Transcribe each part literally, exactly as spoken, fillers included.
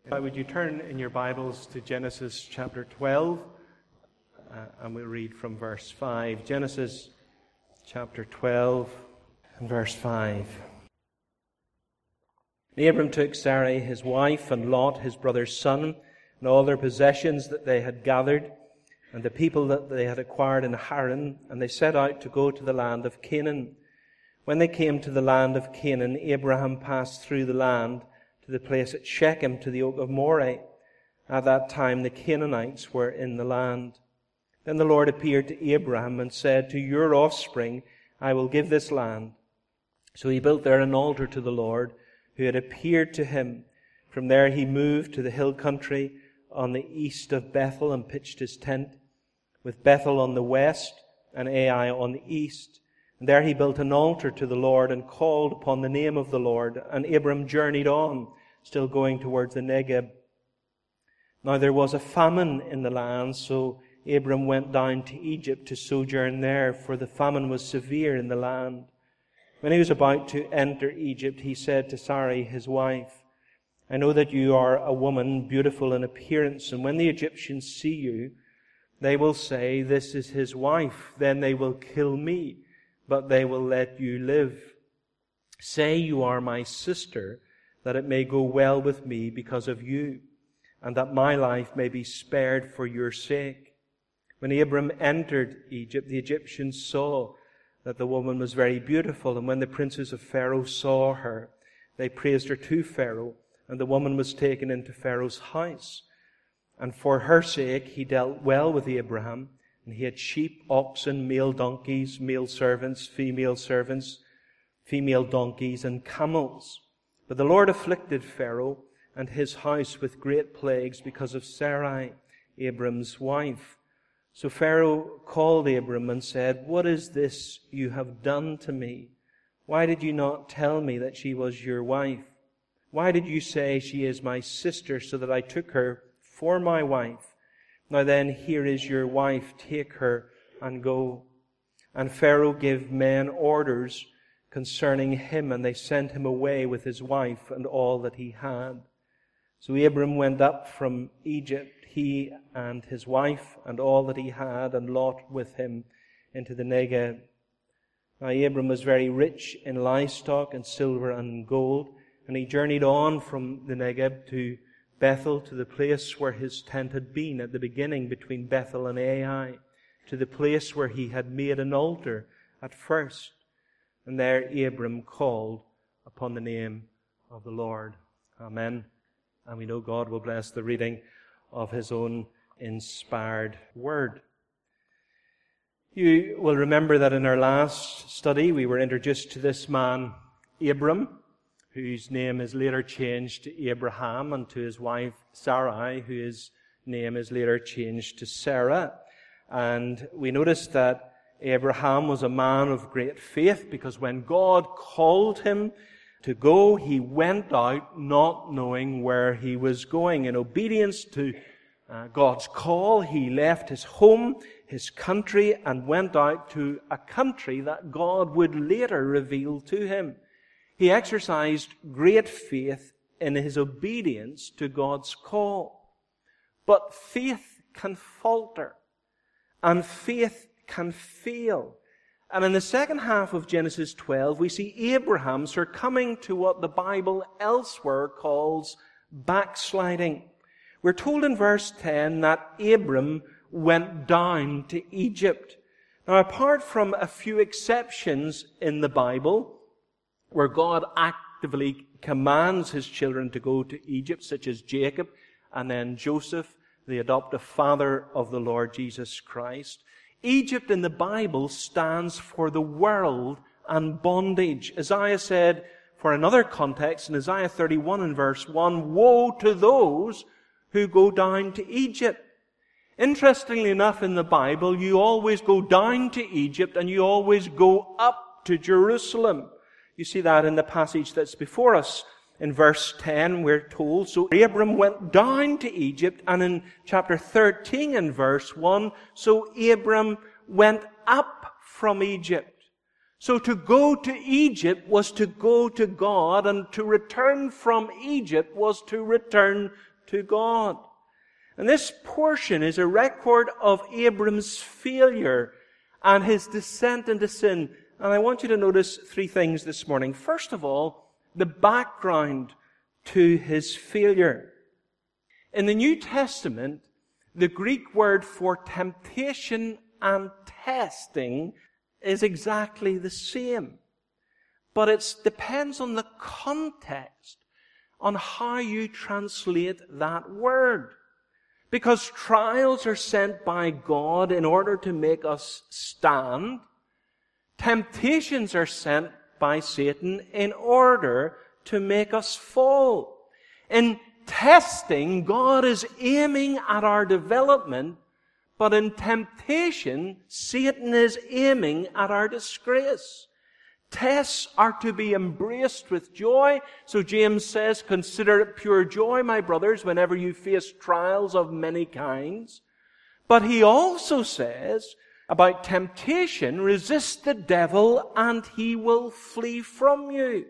Would you turn in your Bibles to Genesis chapter twelve, uh, and we'll read from verse five. Genesis chapter twelve and verse five. And Abram took Sarai his wife, and Lot his brother's son, and all their possessions that they had gathered, and the people that they had acquired in Haran, and they set out to go to the land of Canaan. When they came to the land of Canaan, Abraham passed through the land to the place at Shechem, to the oak of Moreh. At that time the Canaanites were in the land. Then the Lord appeared to Abraham and said, "To your offspring I will give this land." So he built there an altar to the Lord, who had appeared to him. From there he moved to the hill country on the east of Bethel and pitched his tent, with Bethel on the west and Ai on the east. And there he built an altar to the Lord and called upon the name of the Lord. And Abram journeyed on, still going towards the Negeb. Now there was a famine in the land, so Abram went down to Egypt to sojourn there, for the famine was severe in the land. When he was about to enter Egypt, he said to Sarai his wife, "I know that you are a woman beautiful in appearance, and when the Egyptians see you, they will say, 'This is his wife.' Then they will kill me, but they will let you live. Say you are my sister, that it may go well with me because of you, and that my life may be spared for your sake." When Abram entered Egypt, the Egyptians saw that the woman was very beautiful, and when the princes of Pharaoh saw her, they praised her to Pharaoh, and the woman was taken into Pharaoh's house. And for her sake he dealt well with Abraham, and he had sheep, oxen, male donkeys, male servants, female servants, female donkeys, and camels. But the Lord afflicted Pharaoh and his house with great plagues because of Sarai, Abram's wife. So Pharaoh called Abram and said, "What is this you have done to me? Why did you not tell me that she was your wife? Why did you say she is my sister, so that I took her for my wife? Now then, here is your wife, take her and go." And Pharaoh gave men orders concerning him, and they sent him away with his wife and all that he had. So Abram went up from Egypt, he and his wife and all that he had, and Lot with him, into the Negeb. Now Abram was very rich in livestock and silver and gold, and he journeyed on from the Negeb to Bethel, to the place where his tent had been at the beginning between Bethel and Ai, to the place where he had made an altar at first. And there Abram called upon the name of the Lord. Amen. And we know God will bless the reading of His own inspired word. You will remember that in our last study we were introduced to this man, Abram, whose name is later changed to Abraham, and to his wife Sarai, whose name is later changed to Sarah. And we noticed that Abraham was a man of great faith, because when God called him to go, he went out not knowing where he was going. In obedience to uh, God's call, he left his home, his country, and went out to a country that God would later reveal to him. He exercised great faith in his obedience to God's call. But faith can falter, and faith can fail. And in the second half of Genesis twelve, we see Abraham succumbing to what the Bible elsewhere calls backsliding. We're told in verse ten that Abram went down to Egypt. Now, apart from a few exceptions in the Bible, where God actively commands His children to go to Egypt, such as Jacob and then Joseph, the adoptive father of the Lord Jesus Christ, Egypt in the Bible stands for the world and bondage. Isaiah said, for another context, in Isaiah thirty-one and verse one, "Woe to those who go down to Egypt." Interestingly enough, in the Bible, you always go down to Egypt and you always go up to Jerusalem. You see that in the passage that's before us. In verse ten, we're told, so Abram went down to Egypt, and in chapter thirteen and verse one, so Abram went up from Egypt. So to go to Egypt was to go to God, and to return from Egypt was to return to God. And this portion is a record of Abram's failure and his descent into sin. And I want you to notice three things this morning. First of all, the background to his failure. In the New Testament, the Greek word for temptation and testing is exactly the same. But it depends on the context, on how you translate that word. Because trials are sent by God in order to make us stand. Temptations are sent by Satan in order to make us fall. In testing, God is aiming at our development, but in temptation, Satan is aiming at our disgrace. Tests are to be embraced with joy. So James says, consider it pure joy, my brothers, whenever you face trials of many kinds. But he also says about temptation, resist the devil and he will flee from you.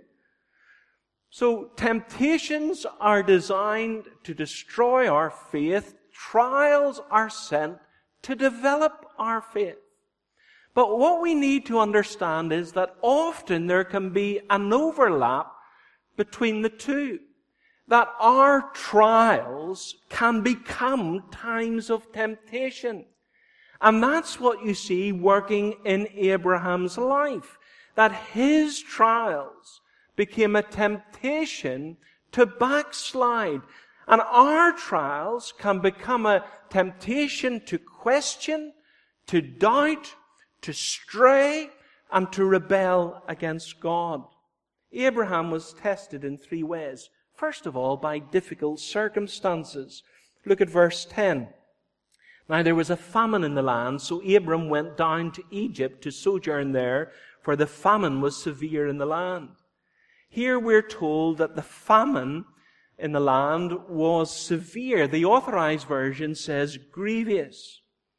So temptations are designed to destroy our faith. Trials are sent to develop our faith. But what we need to understand is that often there can be an overlap between the two. That our trials can become times of temptation. And that's what you see working in Abraham's life. That his trials became a temptation to backslide. And our trials can become a temptation to question, to doubt, to stray, and to rebel against God. Abraham was tested in three ways. First of all, by difficult circumstances. Look at verse ten. Now there was a famine in the land, so Abram went down to Egypt to sojourn there, for the famine was severe in the land. Here we're told that the famine in the land was severe. The Authorized Version says grievous.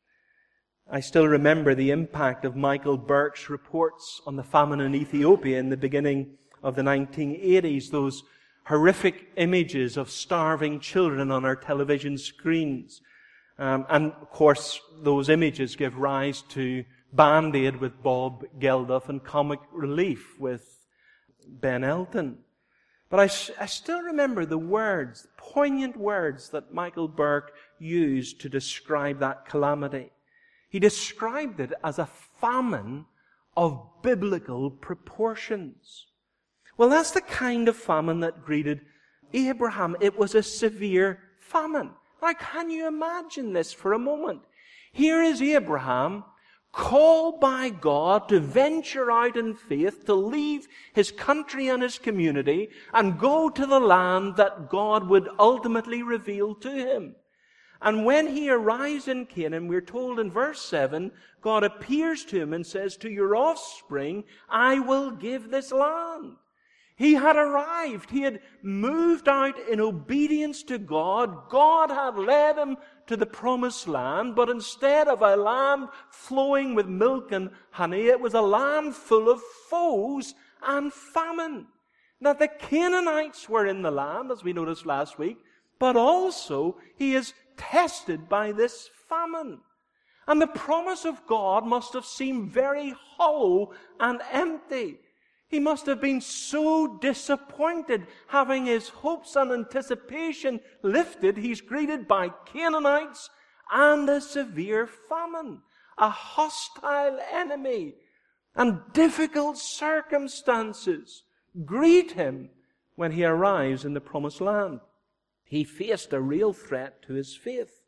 I still remember the impact of Michael Burke's reports on the famine in Ethiopia in the beginning of the nineteen eighties. Those horrific images of starving children on our television screens. Um, and, of course, those images give rise to Band-Aid with Bob Geldof and Comic Relief with Ben Elton. But I, I still remember the words, poignant words that Michael Burke used to describe that calamity. He described it as a famine of biblical proportions. Well, that's the kind of famine that greeted Abraham. It was a severe famine. Now, can you imagine this for a moment? Here is Abraham, called by God to venture out in faith, to leave his country and his community, and go to the land that God would ultimately reveal to him. And when he arrives in Canaan, we're told in verse seven, God appears to him and says, to your offspring, I will give this land. He had arrived. He had moved out in obedience to God. God had led him to the promised land, but instead of a land flowing with milk and honey, it was a land full of foes and famine. Now, the Canaanites were in the land, as we noticed last week, but also he is tested by this famine. And the promise of God must have seemed very hollow and empty. He must have been so disappointed, having his hopes and anticipation lifted. He's greeted by Canaanites and a severe famine, a hostile enemy, and difficult circumstances greet him when he arrives in the promised land. He faced a real threat to his faith.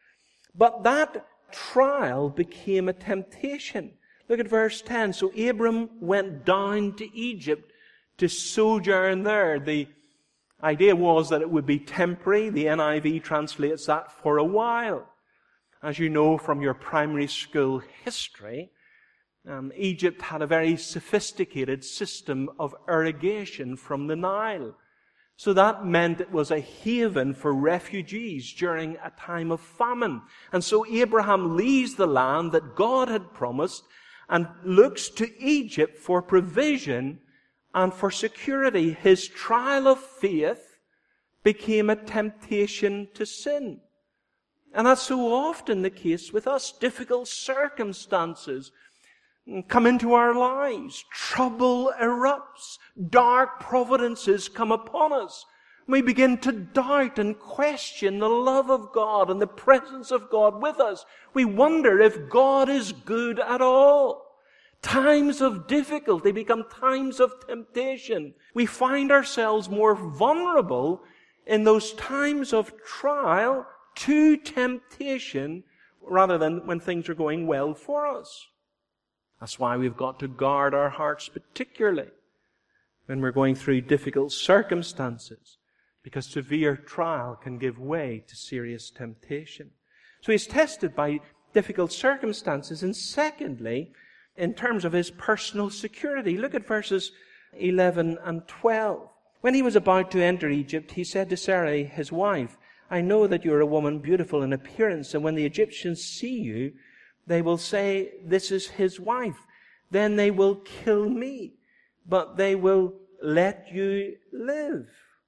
But that trial became a temptation. Look at verse ten. So Abram went down to Egypt to sojourn there. The idea was that it would be temporary. The N I V translates that for a while. As you know from your primary school history, um, Egypt had a very sophisticated system of irrigation from the Nile. So that meant it was a haven for refugees during a time of famine. And so Abraham leaves the land that God had promised and looks to Egypt for provision and for security. His trial of faith became a temptation to sin. And that's so often the case with us. Difficult circumstances come into our lives. Trouble erupts. Dark providences come upon us. We begin to doubt and question the love of God and the presence of God with us. We wonder if God is good at all. Times of difficulty become times of temptation. We find ourselves more vulnerable in those times of trial to temptation rather than when things are going well for us. That's why we've got to guard our hearts particularly when we're going through difficult circumstances, because severe trial can give way to serious temptation. So he's tested by difficult circumstances. And secondly, in terms of his personal security, look at verses eleven and twelve. When he was about to enter Egypt, he said to Sarai, his wife, I know that you are a woman beautiful in appearance, and when the Egyptians see you, they will say, this is his wife. Then they will kill me, but they will let you live.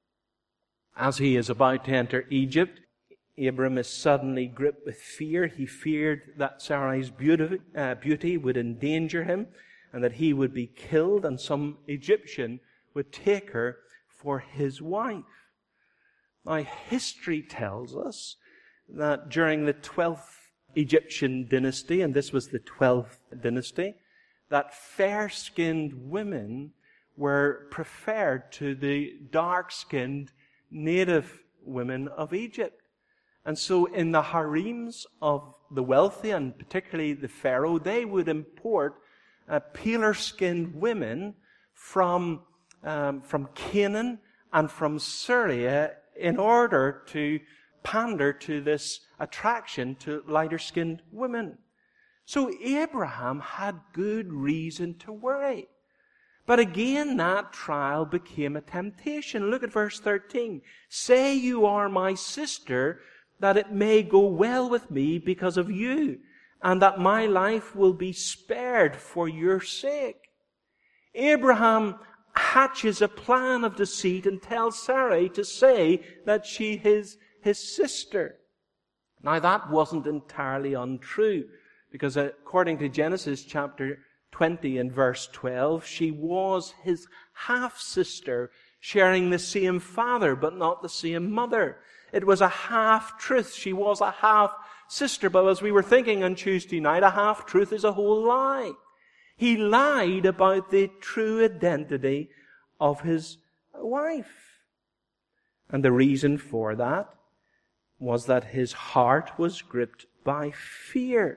As he is about to enter Egypt, Abram is suddenly gripped with fear. He feared that Sarai's beauty, uh, beauty would endanger him and that he would be killed and some Egyptian would take her for his wife. Now, history tells us that during the twelfth Egyptian dynasty, and this was the twelfth dynasty, that fair-skinned women were preferred to the dark-skinned native women of Egypt. And so in the harems of the wealthy, and particularly the Pharaoh, they would import uh, paler-skinned women from, um, from Canaan and from Syria in order to pander to this attraction to lighter-skinned women. So Abraham had good reason to worry. But again, that trial became a temptation. Look at verse thirteen. Say you are my sister, that it may go well with me because of you, and that my life will be spared for your sake. Abraham hatches a plan of deceit and tells Sarai to say that she is his sister. Now, that wasn't entirely untrue, because according to Genesis chapter twenty and verse twelve, she was his half-sister, sharing the same father but not the same mother. It was a half-truth. She was a half-sister. But as we were thinking on Tuesday night, a half-truth is a whole lie. He lied about the true identity of his wife. And the reason for that was that his heart was gripped by fear.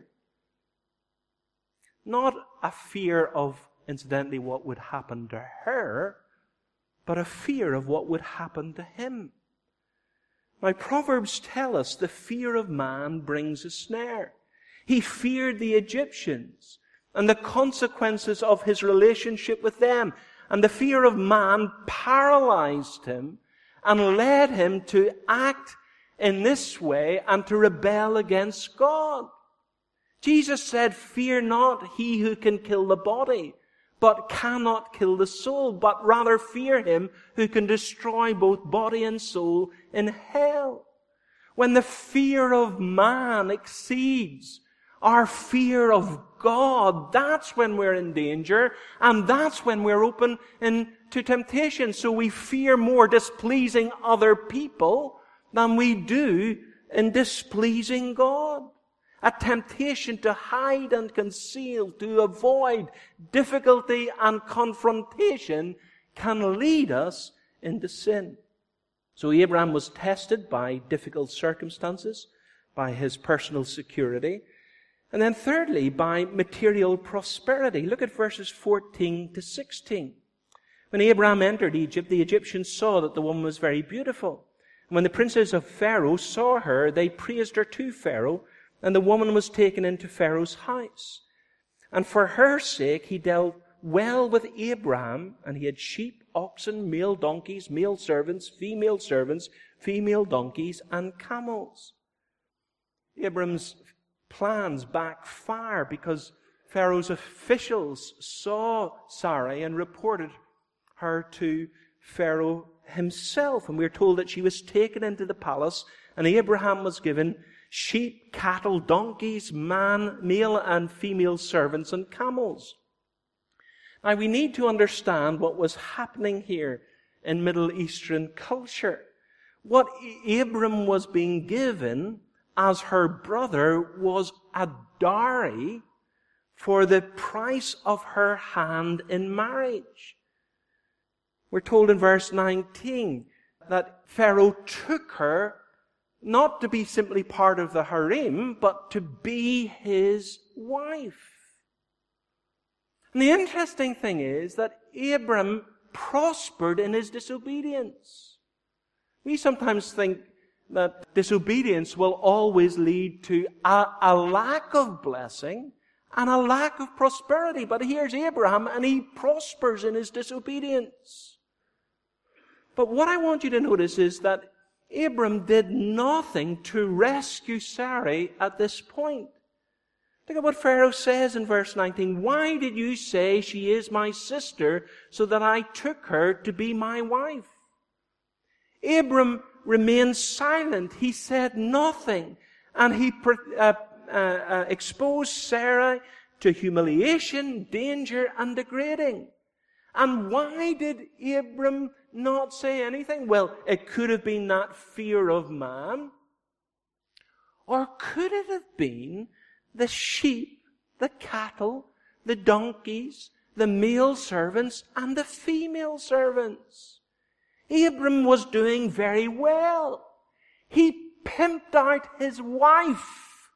Not a fear of, incidentally, what would happen to her, but a fear of what would happen to him. Now, Proverbs tell us the fear of man brings a snare. He feared the Egyptians and the consequences of his relationship with them. And the fear of man paralyzed him and led him to act in this way and to rebel against God. Jesus said, fear not he who can kill the body, but cannot kill the soul, but rather fear him who can destroy both body and soul in hell. When the fear of man exceeds our fear of God, that's when we're in danger, and that's when we're open in, to temptation. So we fear more displeasing other people than we do in displeasing God. A temptation to hide and conceal, to avoid difficulty and confrontation can lead us into sin. So Abraham was tested by difficult circumstances, by his personal security, and then thirdly, by material prosperity. Look at verses fourteen to sixteen. When Abraham entered Egypt, the Egyptians saw that the woman was very beautiful. And when the princes of Pharaoh saw her, they praised her to Pharaoh, and the woman was taken into Pharaoh's house. And for her sake he dealt well with Abraham, and he had sheep, oxen, male donkeys, male servants, female servants, female donkeys, and camels. Abraham's plans backfire because Pharaoh's officials saw Sarai and reported her to Pharaoh himself. And we're told that she was taken into the palace, and Abraham was given sheep, cattle, donkeys, man, male and female servants, and camels. Now, we need to understand what was happening here in Middle Eastern culture. What Abram was being given as her brother was a dowry for the price of her hand in marriage. We're told in verse nineteen that Pharaoh took her not to be simply part of the harem, but to be his wife. And the interesting thing is that Abram prospered in his disobedience. We sometimes think that disobedience will always lead to a, a lack of blessing and a lack of prosperity. But here's Abraham, and he prospers in his disobedience. But what I want you to notice is that Abram did nothing to rescue Sarai at this point. Look at what Pharaoh says in verse nineteen. Why did you say she is my sister, so that I took her to be my wife? Abram remained silent. He said nothing. And he uh, uh, uh, exposed Sarah to humiliation, danger, and degrading. And why did Abram not say anything? Well, it could have been that fear of man. Or could it have been the sheep, the cattle, the donkeys, the male servants, and the female servants? Abram was doing very well. He pimped out his wife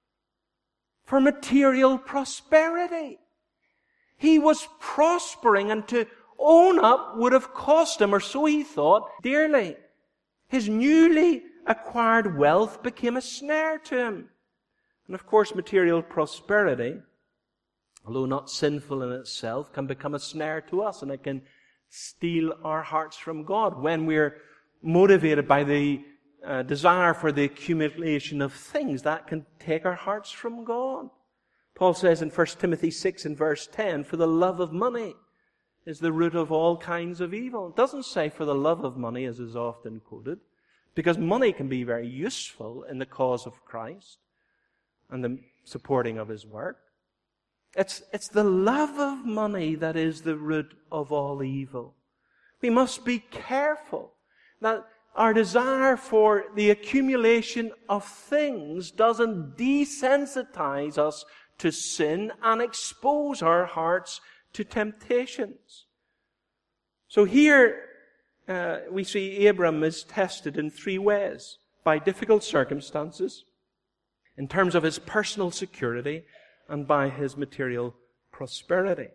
for material prosperity. He was prospering, and to own up would have cost him, or so he thought, dearly. His newly acquired wealth became a snare to him. And of course, material prosperity, although not sinful in itself, can become a snare to us, and it can steal our hearts from God when we're motivated by the uh, desire for the accumulation of things. That can take our hearts from God. Paul says in First Timothy six and verse ten, for the love of money is the root of all kinds of evil. It doesn't say for the love of money, as is often quoted, because money can be very useful in the cause of Christ and the supporting of His work. It's, it's the love of money that is the root of all evil. We must be careful that our desire for the accumulation of things doesn't desensitize us to sin and expose our hearts to temptations. So here uh, we see Abram is tested in three ways. By difficult circumstances, in terms of his personal security, and by his material prosperity.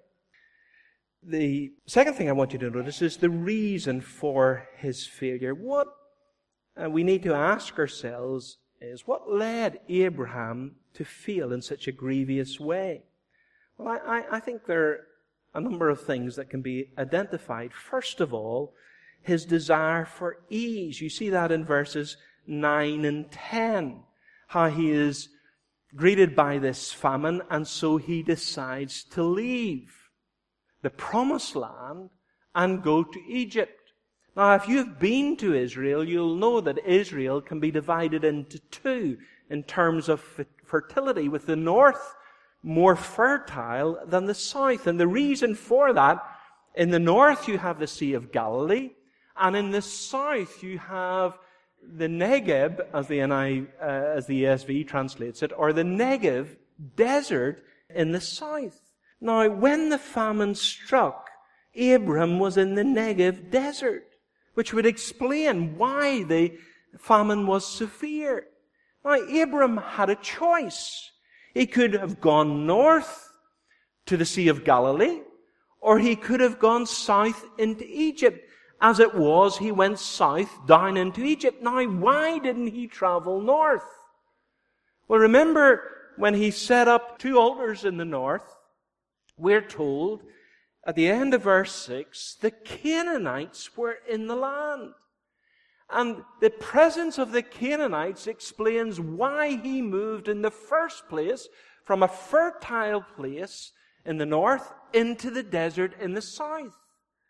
The second thing I want you to notice is the reason for his failure. What uh, we need to ask ourselves is, what led Abraham to fail in such a grievous way? Well, I, I, I think there are a number of things that can be identified. First of all, his desire for ease. You see that in verses nine and ten. How he is greeted by this famine, and so he decides to leave the promised land and go to Egypt. Now, if you've been to Israel, you'll know that Israel can be divided into two in terms of fertility, with the north more fertile than the south. And the reason for that, in the north you have the Sea of Galilee, and in the south you have the Negev, as the N I, uh, as the E S V translates it, or the Negev desert in the south. Now, when the famine struck, Abram was in the Negev desert, which would explain why the famine was severe. Now, Abram had a choice. He could have gone north to the Sea of Galilee, or he could have gone south into Egypt. As it was, he went south down into Egypt. Now, why didn't he travel north? Well, remember when he set up two altars in the north, we're told at the end of verse six, the Canaanites were in the land. And the presence of the Canaanites explains why he moved in the first place from a fertile place in the north into the desert in the south.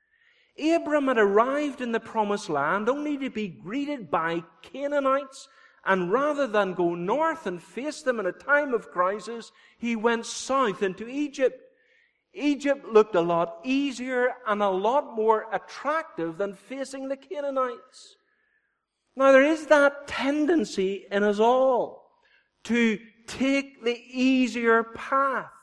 Abram had arrived in the promised land only to be greeted by Canaanites, and rather than go north and face them in a time of crisis, he went south into Egypt. Egypt looked a lot easier and a lot more attractive than facing the Canaanites. Now, there is that tendency in us all to take the easier path,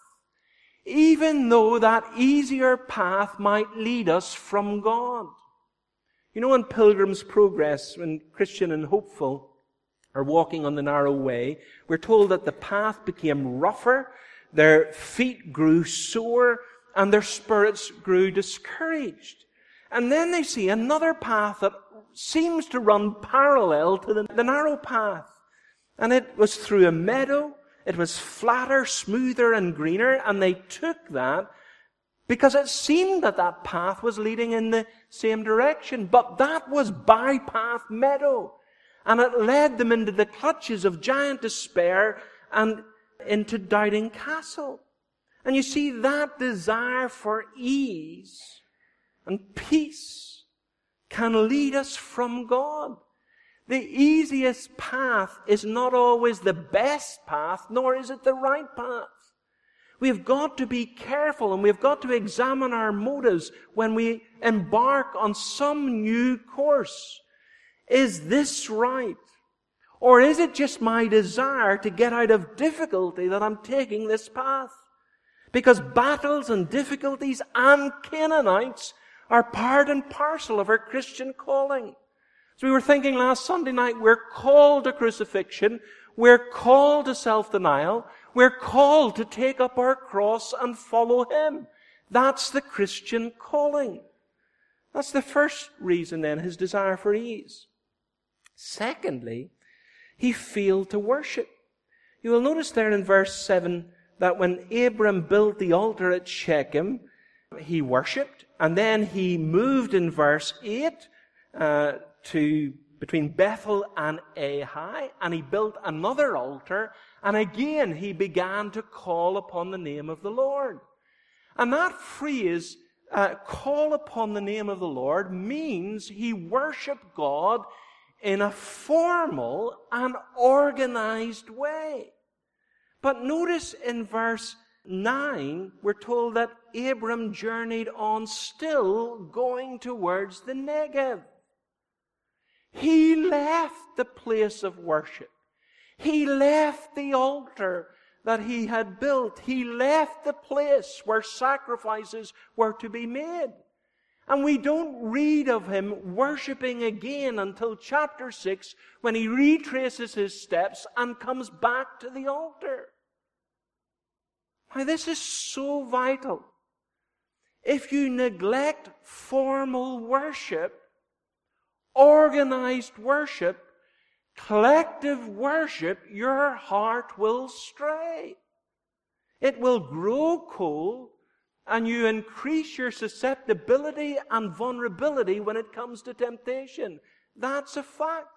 even though that easier path might lead us from God. You know, in Pilgrim's Progress, when Christian and Hopeful are walking on the narrow way, we're told that the path became rougher, their feet grew sore, and their spirits grew discouraged. And then they see another path that seems to run parallel to the, the narrow path. And it was through a meadow. It was flatter, smoother, and greener. And they took that because it seemed that that path was leading in the same direction. But that was bypath meadow. And it led them into the clutches of giant despair and into Doubting Castle. And you see, that desire for ease and peace can lead us from God. The easiest path is not always the best path, nor is it the right path. We've got to be careful, and we've got to examine our motives when we embark on some new course. Is this right? Or is it just my desire to get out of difficulty that I'm taking this path? Because battles and difficulties and Canaanites are part and parcel of our Christian calling. So we were thinking last Sunday night, we're called to crucifixion, we're called to self-denial, we're called to take up our cross and follow Him. That's the Christian calling. That's the first reason then, his desire for ease. Secondly, he failed to worship. You will notice there in verse seven that when Abram built the altar at Shechem, he worshipped, and then he moved in verse eight uh, to between Bethel and Ai, and he built another altar, and again he began to call upon the name of the Lord. And that phrase, uh, call upon the name of the Lord, means he worshipped God in a formal and organized way. But notice in verse nine, we're told that Abram journeyed on still going towards the Negev. He left the place of worship. He left the altar that he had built. He left the place where sacrifices were to be made. And we don't read of him worshipping again until chapter six, when he retraces his steps and comes back to the altar. Now, this is so vital. If you neglect formal worship, organized worship, collective worship, your heart will stray. It will grow cold, and you increase your susceptibility and vulnerability when it comes to temptation. That's a fact.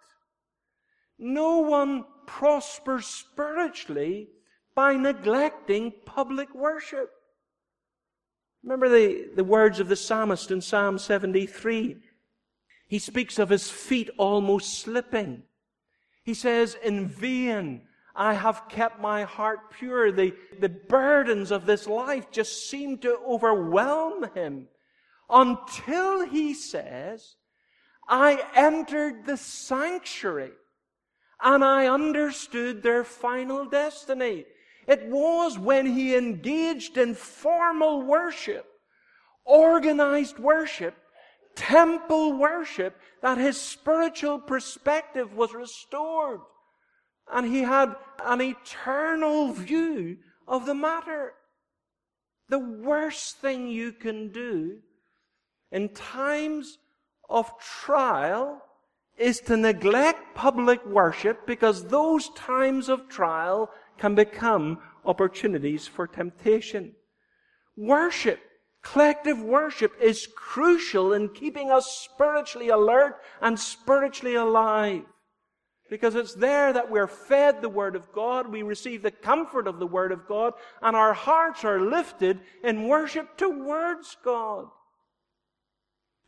No one prospers spiritually by neglecting public worship. Remember the, the words of the psalmist in Psalm seventy-three. He speaks of his feet almost slipping. He says, in vain I have kept my heart pure. The, the burdens of this life just seem to overwhelm him. Until he says, I entered the sanctuary and I understood their final destiny. It was when he engaged in formal worship, organized worship, temple worship, that his spiritual perspective was restored. And he had an eternal view of the matter. The worst thing you can do in times of trial is to neglect public worship, because those times of trial can become opportunities for temptation. Worship, collective worship, is crucial in keeping us spiritually alert and spiritually alive. Because it's there that we're fed the Word of God, we receive the comfort of the Word of God, and our hearts are lifted in worship towards God.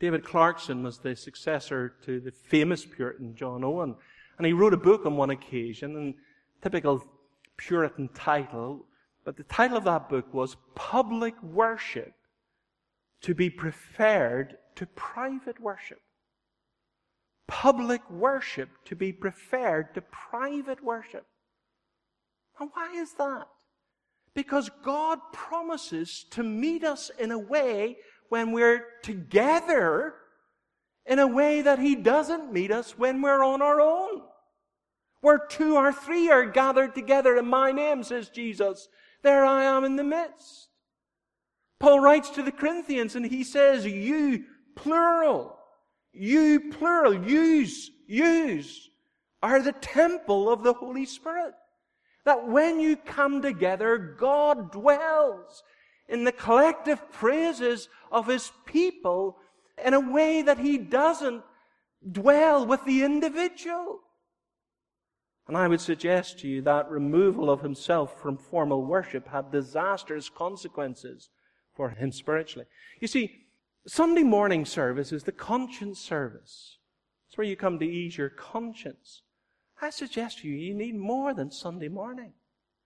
David Clarkson was the successor to the famous Puritan John Owen. And he wrote a book on one occasion, and typical Puritan title, but the title of that book was Public Worship to be Preferred to Private Worship. Public worship to be preferred to private worship. And why is that? Because God promises to meet us in a way when we're together, in a way that He doesn't meet us when we're on our own. Where two or three are gathered together in my name, says Jesus, there I am in the midst. Paul writes to the Corinthians and he says, you, plural. You, plural. Yous, yous are the temple of the Holy Spirit. That when you come together, God dwells in the collective praises of His people in a way that He doesn't dwell with the individual. And I would suggest to you that removal of Himself from formal worship had disastrous consequences for Him spiritually. You see, Sunday morning service is the conscience service. It's where you come to ease your conscience. I suggest to you, you need more than Sunday morning.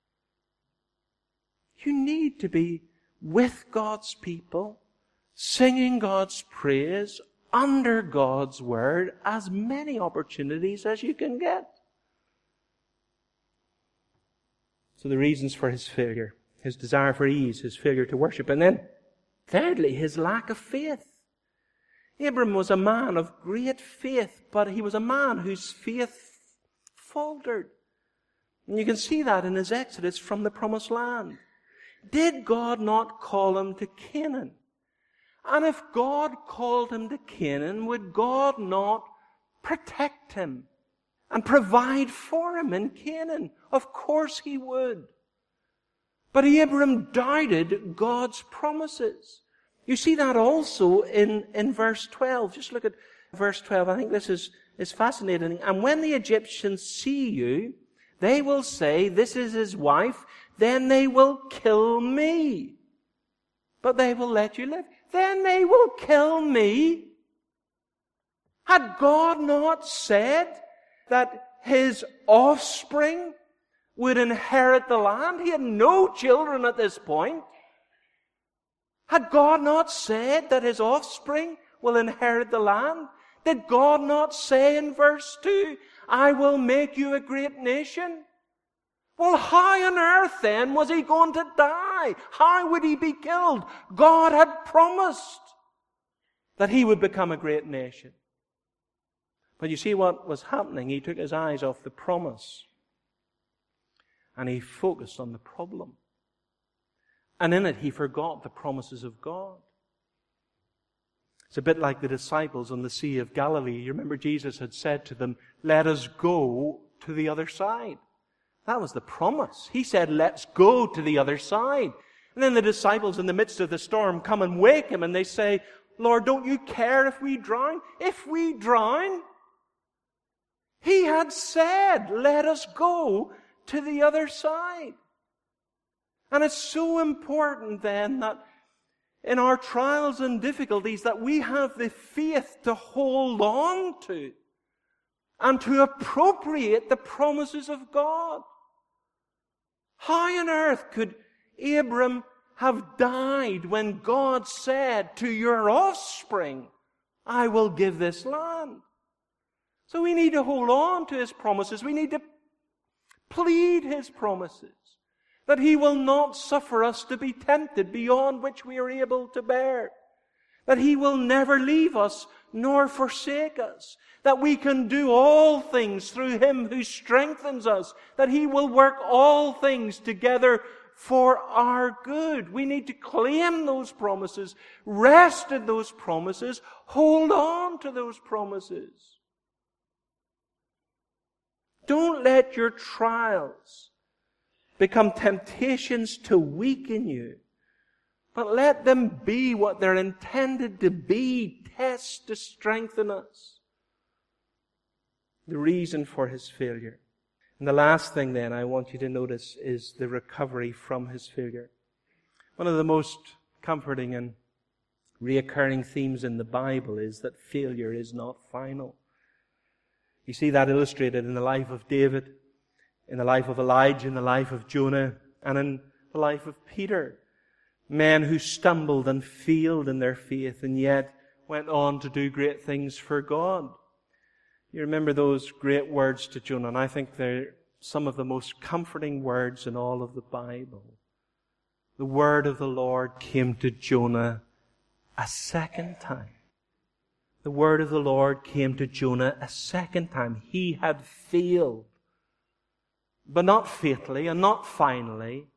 You need to be with God's people, singing God's praise, under God's Word, as many opportunities as you can get. So the reasons for his failure: his desire for ease, his failure to worship. And then, thirdly, his lack of faith. Abram was a man of great faith, but he was a man whose faith faltered. And you can see that in his exodus from the promised land. Did God not call him to Canaan? And if God called him to Canaan, would God not protect him and provide for him in Canaan? Of course He would. But Abram doubted God's promises. You see that also in, in verse twelve. Just look at verse twelve. I think this is, is fascinating. And when the Egyptians see you, they will say, this is his wife, then they will kill me. But they will let you live. Then they will kill me. Had God not said that his offspring would inherit the land? He had no children at this point. Had God not said that his offspring will inherit the land? Did God not say in verse two, I will make you a great nation? Well, how on earth then was he going to die? How would he be killed? God had promised that he would become a great nation. But you see what was happening? He took his eyes off the promise and he focused on the problem. And in it, he forgot the promises of God. It's a bit like the disciples on the Sea of Galilee. You remember Jesus had said to them, let us go to the other side. That was the promise. He said, let's go to the other side. And then the disciples in the midst of the storm come and wake him and they say, Lord, don't you care if we drown? If we drown? He had said, let us go to the other side. And it's so important then that in our trials and difficulties that we have the faith to hold on to and to appropriate the promises of God. How on earth could Abram have died when God said to your offspring, I will give this land? So we need to hold on to His promises. We need to plead His promises, that He will not suffer us to be tempted beyond which we are able to bear, that He will never leave us nor forsake us, that we can do all things through Him who strengthens us, that He will work all things together for our good. We need to claim those promises, rest in those promises, hold on to those promises. Don't let your trials become temptations to weaken you, but let them be what they're intended to be, tests to strengthen us. The reason for his failure. And the last thing then I want you to notice is the recovery from his failure. One of the most comforting and Reoccurring themes in the Bible is that failure is not final. You see that illustrated in the life of David, in the life of Elijah, in the life of Jonah, and in the life of Peter. Men who stumbled and failed in their faith and yet went on to do great things for God. You remember those great words to Jonah, and I think they're some of the most comforting words in all of the Bible. The word of the Lord came to Jonah a second time. The word of the Lord came to Jonah a second time. He had failed, but not fatally and not finally.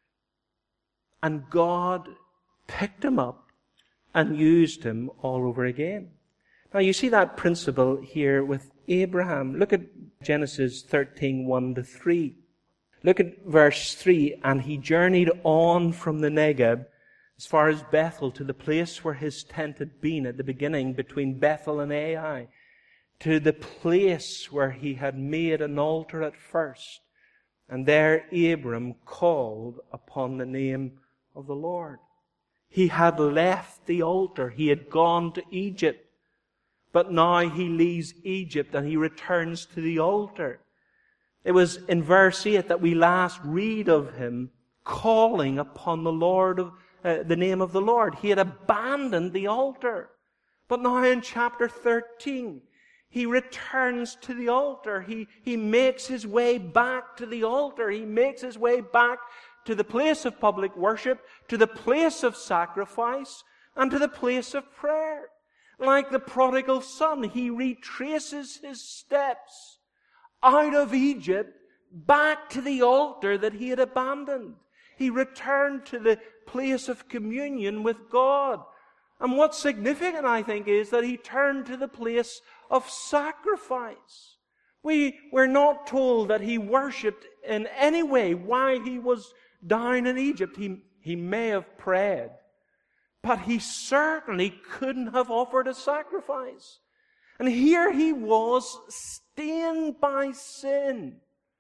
And God picked him up and used him all over again. Now you see that principle here with Abraham. Look at Genesis thirteen, one to three. Look at verse three. And he journeyed on from the Negeb as far as Bethel, to the place where his tent had been at the beginning between Bethel and Ai, to the place where he had made an altar at first. And there Abram called upon the name of the Lord. He had left the altar. He had gone to Egypt. But now he leaves Egypt and he returns to the altar. It was in verse eight that we last read of him calling upon the Lord of uh, the name of the Lord. He had abandoned the altar. But now in chapter thirteen, he returns to the altar. He, he makes his way back to the altar. He makes his way back to the place of public worship, to the place of sacrifice, and to the place of prayer. Like the prodigal son, he retraces his steps out of Egypt back to the altar that he had abandoned. He returned to the place of communion with God. And what's significant, I think, is that he turned to the place of sacrifice. We were not told that he worshipped in any way while he was down in Egypt. He, he may have prayed, but he certainly couldn't have offered a sacrifice. And here he was, stained by sin,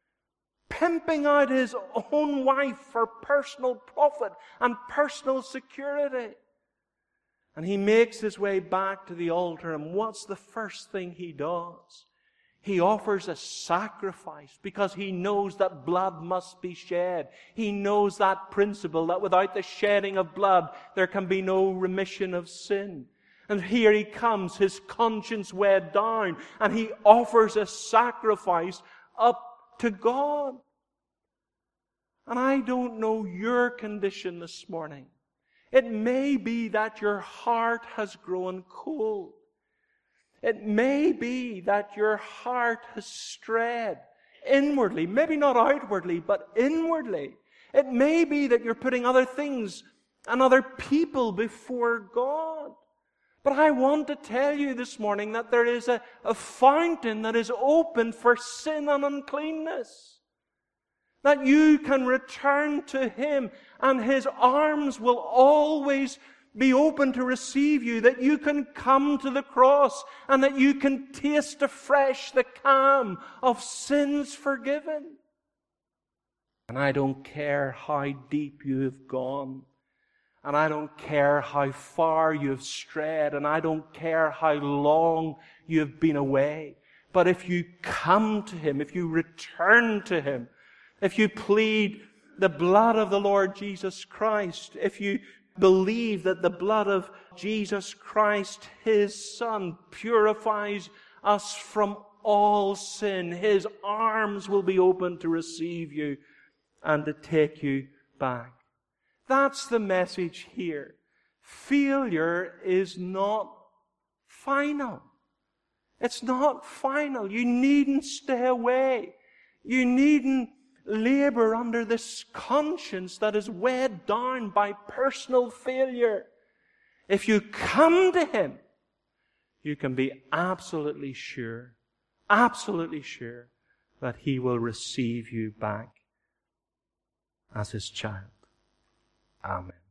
pimping out his own wife for personal profit and personal security. And he makes his way back to the altar, and what's the first thing he does? He offers a sacrifice because he knows that blood must be shed. He knows that principle that without the shedding of blood, there can be no remission of sin. And here he comes, his conscience weighed down, and he offers a sacrifice up to God. And I don't know your condition this morning. It may be that your heart has grown cold. It may be that your heart has strayed inwardly, maybe not outwardly, but inwardly. It may be that you're putting other things and other people before God. But I want to tell you this morning that there is a, a fountain that is open for sin and uncleanness. That you can return to Him and His arms will always be open to receive you. That you can come to the cross and that you can taste afresh the calm of sins forgiven. And I don't care how deep you have gone. And I don't care how far you have strayed. And I don't care how long you have been away. But if you come to Him, if you return to Him, if you plead the blood of the Lord Jesus Christ, if you believe that the blood of Jesus Christ, His Son, purifies us from all sin, His arms will be open to receive you and to take you back. That's the message here. Failure is not final. It's not final. You needn't stay away. You needn't labor under this conscience that is weighed down by personal failure. If you come to Him, you can be absolutely sure, absolutely sure that He will receive you back as His child. Amen.